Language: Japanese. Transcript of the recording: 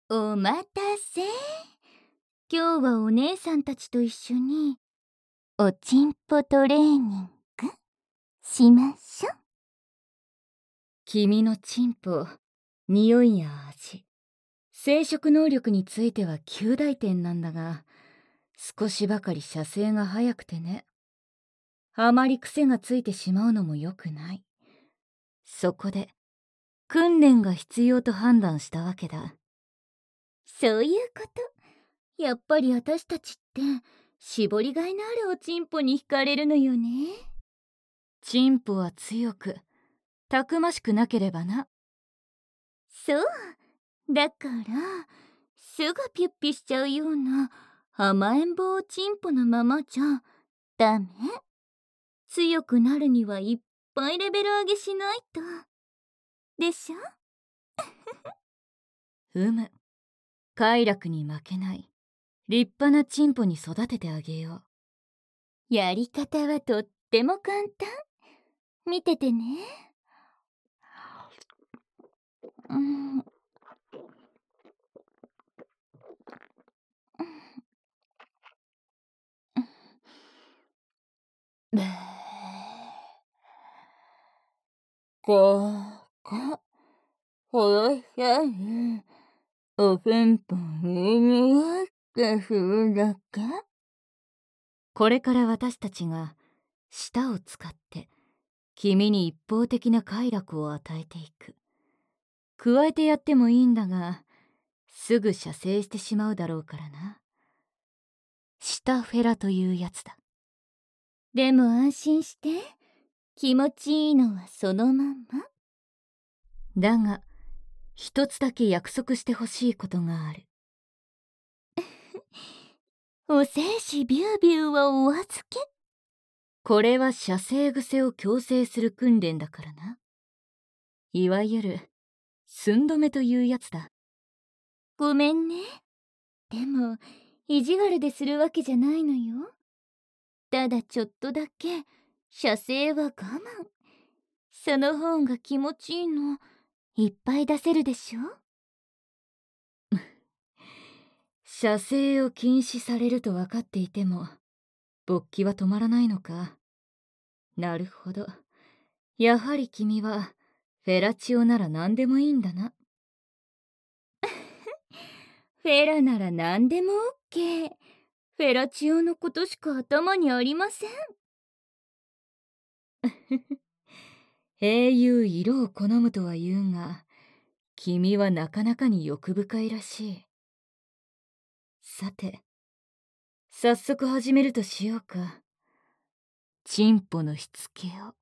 お待たせ。今日はお姉さんたちと一緒におちんぽトレーニングしましょ。 君のチンポ、匂いや味、生殖能力については及第点なんだが、少しばかり射精が早くてね。あまり癖がついてしまうのも良くない。そこで、訓練が必要と判断したわけだ。 そういうこと。やっぱり私たちって絞りがいのあるおちんぽに惹かれるのよね。 チンポは強く、たくましくなければな。 そう。だからすぐピュッピしちゃうような甘えん坊おちんぽのままじゃダメ。強くなるにはいっぱいレベル上げしないと。でしょ？ 快楽に負けない。立派なチンポに育ててあげよう。やり方はとっても簡単。見ててね。うん。べー。ほやい。おちんぽにってするだけ？ これから私たちが舌を使って君に一方的な快楽を与えていく。加えてやってもいいんだが、すぐ射精してしまうだろうからな。舌フェラというやつだ。 でも安心して。気持ちいいのはそのまま。 だが、一つだけ約束してほしいことがある。 お精子ビュービューはお預け。 これは射精癖を強制する訓練だからな。いわゆる寸止めというやつだ。 ごめんね。でも意地悪でするわけじゃないのよ。ただちょっとだけ射精は我慢。その方が気持ちいいのいっぱい出せるでしょ。 射精を禁止されると分かっていても勃起は止まらないのか。なるほど。やはり君はフェラチオなら何でもいいんだな。 フェラなら何でも OK。 フェラチオのことしか頭にありません。 英雄色を好むとは言うが、君はなかなかに欲深いらしい。さて、早速始めるとしようか。チンポのしつけを。